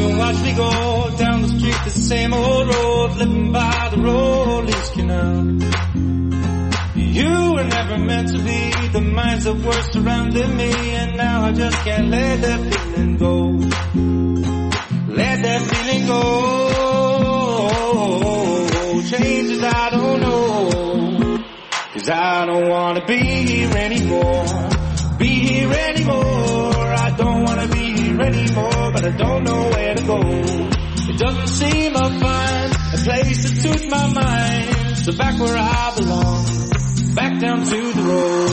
and watch me go down the street, the same old road, living by the Rollies Canal. You were never meant to be the minds that were surrounding me, and now I just can't let that feeling go. Let that feeling go. Changes I don't know, 'cause I don't wanna be here anymore. Be here anymore. I don't wanna be here anymore, but I don't know where to go. It doesn't seem I'll find a place that suits my mind. So back where I belong, back down to the road.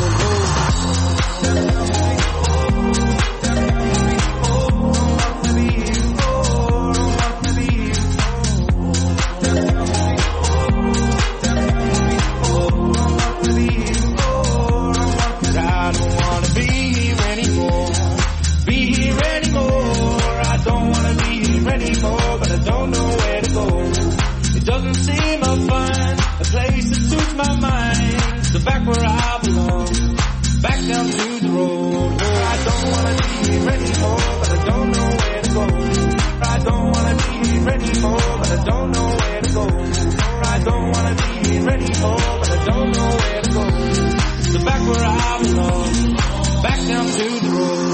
Back where I belong, back down to the road. Oh, I don't wanna be here anymore, but I don't know where to go. I don't wanna be here anymore, but I don't know where to go. I don't wanna be here anymore, but I don't know where to go. So back where I belong, back down to the road.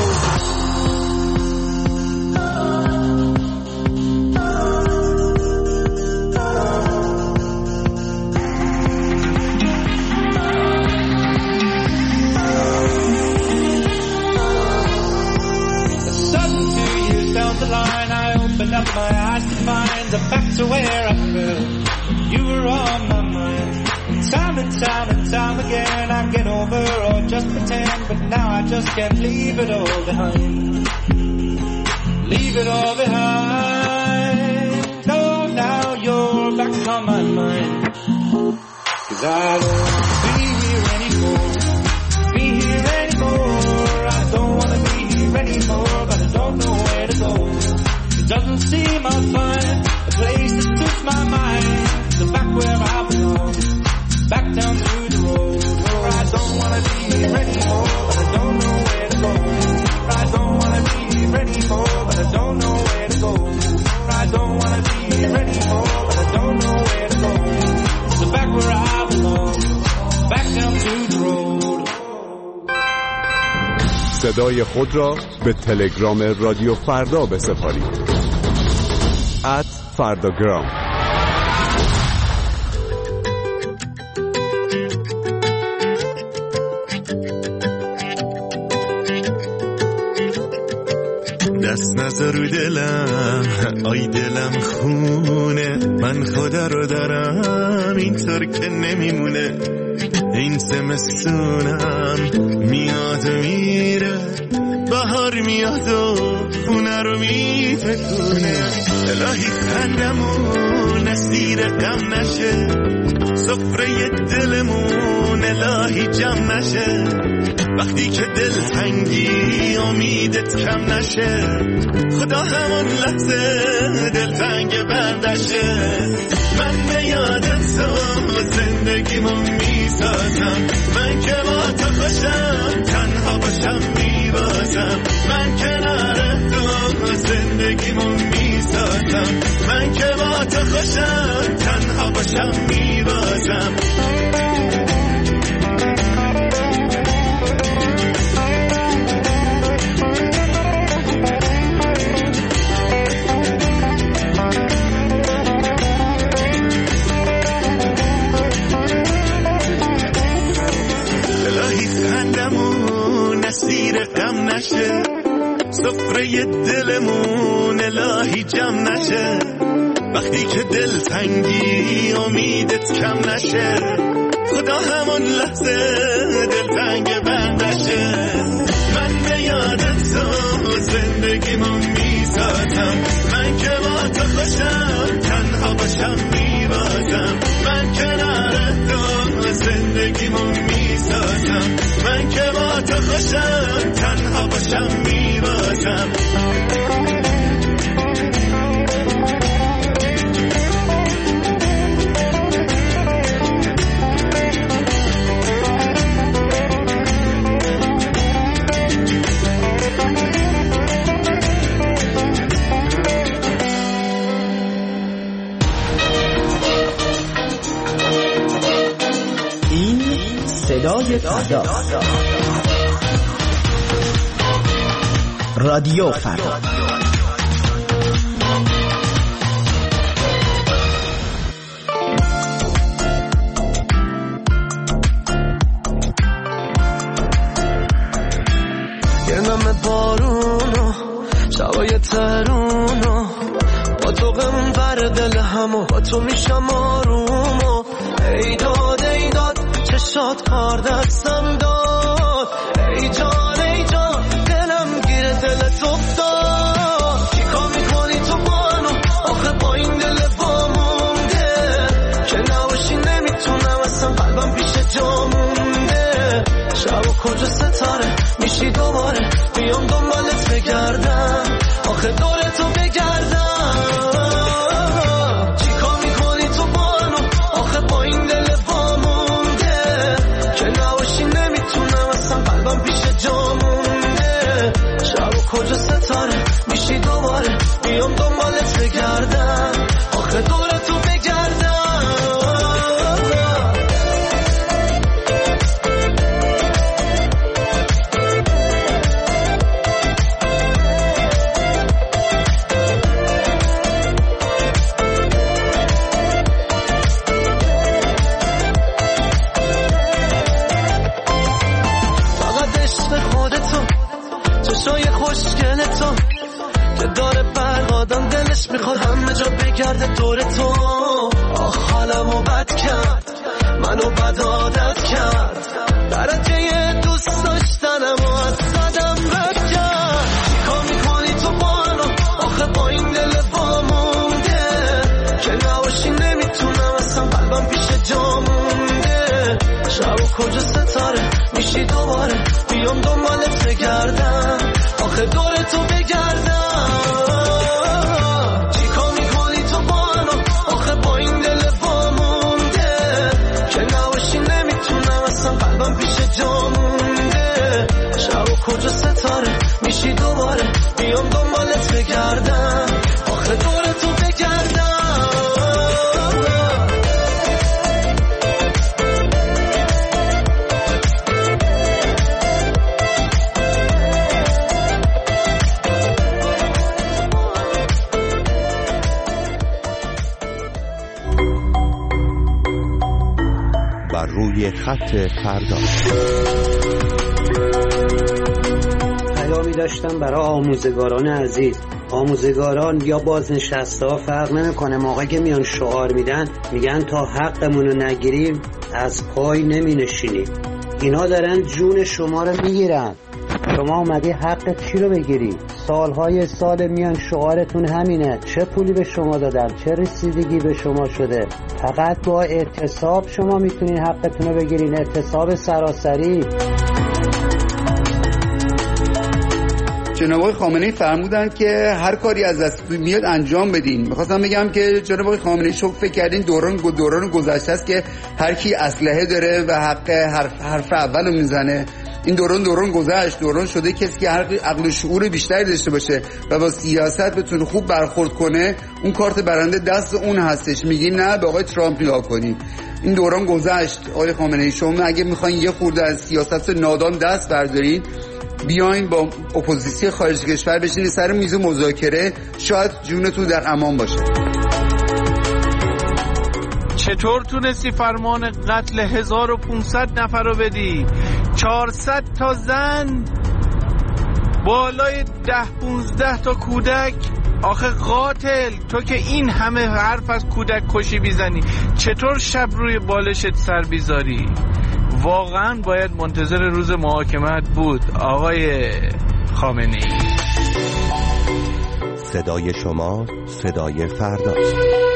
Up my eyes to find the back to where I fell. You were on my mind. Time and time and time again I get over or just pretend, but now I just can't leave it all behind. Leave it all behind. No, now you're back on my mind. 'Cause I don't want to be here anymore. Be here anymore. I don't want to be here anymore, but I don't know where to go. Doesn't seem I'll find a place that suits my mind. So back where I belong, back down to the road. Oh, I don't wanna be here anymore, but I don't know where to go. I don't wanna be here anymore, but I don't know where to go. I don't wanna be here anymore, but I don't know where to go. So back where I belong, back down to the road. صدای خود را به تلگرام رادیو فردا بسپارید. @فرداگرام. دست نذار رو دلم، آی دلم خونه، من خدا رو دارم اینطور که نمیمونه. این زمستونم میاد و میره، بهار میاد و خونه رو میتکونه. الهی خندمون اسیر غم نشه، سفره دلمون الهی جمع نشه. وقتی که دلتنگی امیدت کم نشه، خدا همون لحظه دلتنگ بندشه. من به یادت تو زندگیمو میسازم، من که با تو خوشم تنها باشم میبازم. من کنار تو زندگیمو میسازم، من که با تو خوشم تنها باشم میبازم. اسیر غم نشه، سفره دلمون الهی جمع نشه. وقتی که دلتنگی امیدت کم نشه، خدا همون لحظه دلتنگ بندشه. من به یادت تو زندگیمو میسازم، من که با تو خوشم تنها باشم میبازم. من کنار تو زندگیمو میسازم، من که با تو خوشم تنها باشم میبازم. صدای فردا. رادیو فردا. یه نم بارونو شبای ترونو با تو غم بر دل همو با تو میشم آرومو ایداد ایداد چشات کار دستم داد ای جان دلم گیره دلت افتاد چیکار میکنی تو بانو آخه با این دل وامونده که نباشی نمیتونم اصلا قلبم پیش جا مونده شب و کجا ستاره میشی دوباره بیام دنبالت بگردم آخه دورتو بگردم چیکار میکنی تو بانو آخه با این دل وامونده که نباشی نمیتونم اصلا قلبم پیش جا مونده شب و کجا ستاره میشی دوباره بیام دنبالت بگردم آخه دورتو بگردم چشای خوشگل تو که داره برقادم دلش میخواد همه جا بگرده دور تو آخ حالمو بد کرد منو بد عادت کرد درجه دوست داشتنم و از صدم رد کرد چیکار میکنی تو بانو آخه با این دل وامونده که نباشی نمیتونم اصلا قلبم پیش جا مونده شب و کجا ستاره میشی دوباره بیام دنبالت بگردم آخه دورتو بگردم چیکار میکنی تو بانو آخه با این دل وامونده که نباشی نمیتونم اصلا قلبم پیش جا مونده شب و کجا ستاره میشی دوباره بیام دنبالت بگردم آخه دورتو بگردم روی خط فردا پیامی داشتم برای آموزگاران عزیز. آموزگاران یا بازنشسته ها فرق نمیکنه، موقعی که میان شعار میدن میگن تا حقمون رو نگیریم از پای نمی نشینیم. اینا دارن جون شما رو میگیرن. شما اومدی حق چی رو بگیری؟ سالهای سال میان شعارتون همینه. چه پولی به شما دادن؟ چه رسیدگی به شما شده؟ فقط با اعتصاب شما میتونین حقتون رو بگیرین، اعتصاب سراسری. جناب آقای خامنه‌ای فرمودن که هر کاری از دست میاد انجام بدین. می‌خواستم بگم که جناب آقای خامنه‌ای شما فکر کردین دوران گذشته است که هر کی اسلحه داره و حق حرف اولو میزنه. این دوران گذشت. دوران شده کسی که عقل و شعور بیشتری داشته باشه و با سیاست بتونه خوب برخورد کنه، اون کارت برنده دست اون هستش. میگیم نه به آقای ترامپ نگاه کنید. این دوران گذشت. آقای خامنه‌ای شما اگه میخواین یه خورده از سیاست نادان دست بردارین، بیاین با اپوزیسیون خارج کشور بشینید سر میز مذاکره، شاید جونتون در امان باشه. چطور تونستی فرمان قتل 1500 نفر رو بدی؟ 400 تا زن، بالای 10-15 تا کودک. آخه قاتل، تو که این همه حرف از کودک کشی بیزنی، چطور شب روی بالشت سر بیزاری؟ واقعا باید منتظر روز محاکمت بود آقای خامنه‌ای. صدای شما صدای فرداست.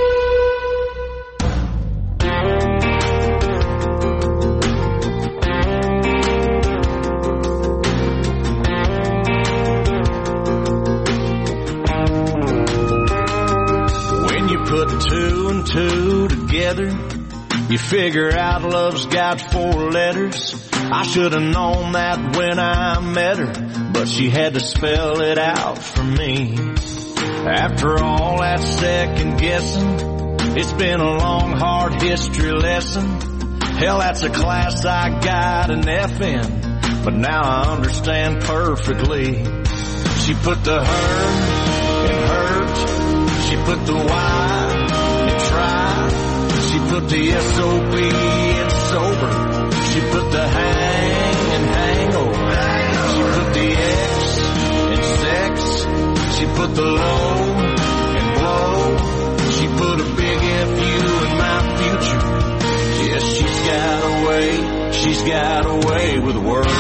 Put two and two together, you figure out love's got 4 letters. I should have known that when I met her, but she had to spell it out for me. After all that second guessing, it's been a long hard history lesson. Hell, that's a class I got an F in, but now I understand perfectly. She put the her in hurt, she put the Y in try, she put the S-O-B in sober, she put the hang in hangover, she put the X in sex, she put the low in blow, she put a big F-U in my future. Yes, she's got a way with words.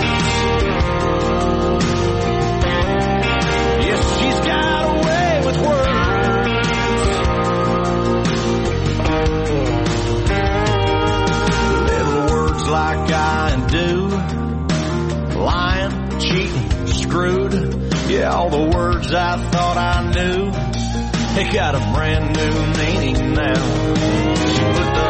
Yes, she's got a way with words. Little words like I and do, lying, cheating, screwed. Yeah, all the words I thought I knew, they got a brand new meaning now. She put the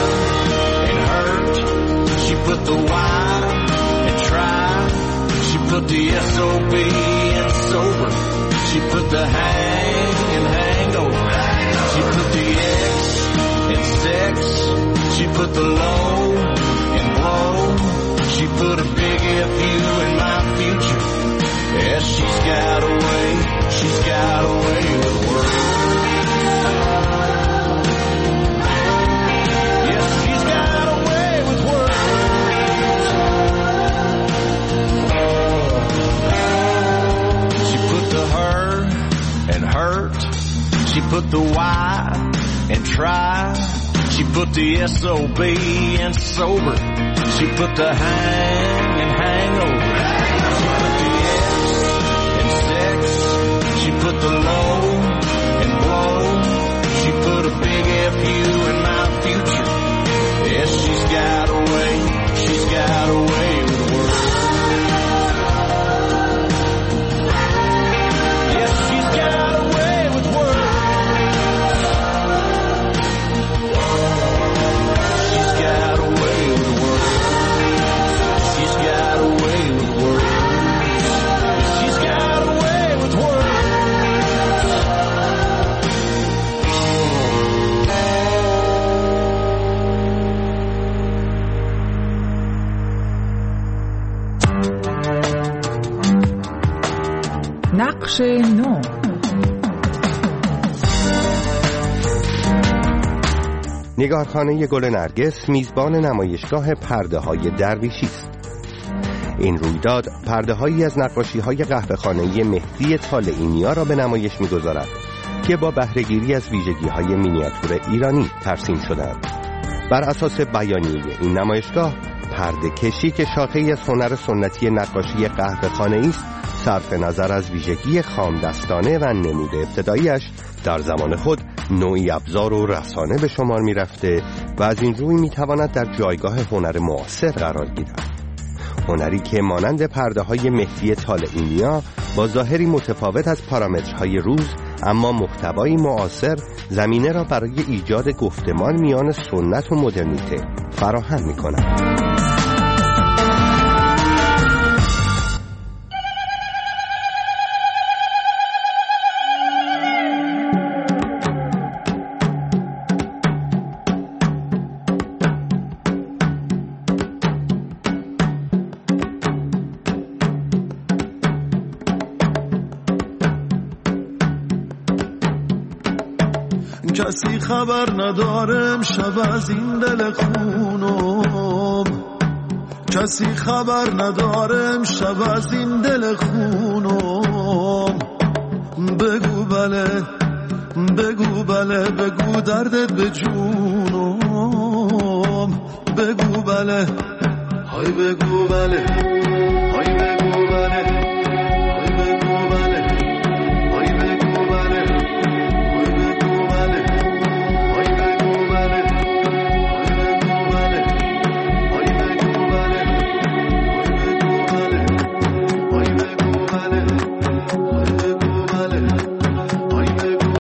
she put the Y in try, she put the S-O-B in sober, she put the hang in hangover, she put the X in sex, she put the low in blow, she put a big F-U in my future. Yes, she's got a way with words. She put the Y in try, she put the S-O-B in sober, she put the hang in hangover, she put the S in sex, she put the low in blow, she put a big F-U in my future. Yes, she's got a way with words. Yes, she's got a way with words. نقش نو. نگارخانه گل نرگس میزبان نمایشگاه پرده های درویشی است. این رویداد پرده هایی از نقاشی های قهوه‌خانه‌ای مهدی طالعینیا را به نمایش می‌گذارد که با بهره‌گیری از ویژگی های مینیاتور ایرانی ترسیم شدند. بر اساس بیانیه این نمایشگاه، پرده کشی که شاخه‌ای از هنر سنتی نقاشی قهوه‌خانه‌ای است، صرف نظر از ویژگی خامدستانه و نمود ابتداییش در زمان خود نوعی ابزار و رسانه به شمار می رفته و از این روی می تواند در جایگاه هنر معاصر قرار گیرد. هنری که مانند پرده های مهدی طالعینیا با ظاهری متفاوت از پارامترهای روز اما محتوایی معاصر زمینه را برای ایجاد گفتمان میان سنت و مدرنیته فراهم می کند. کسی خبر ندارم شب از این دل خونم، کسی خبر ندارم شب از این دل خونم. بگو بله بگو بله بگو دردت به جونم، بگو بله های بگو بله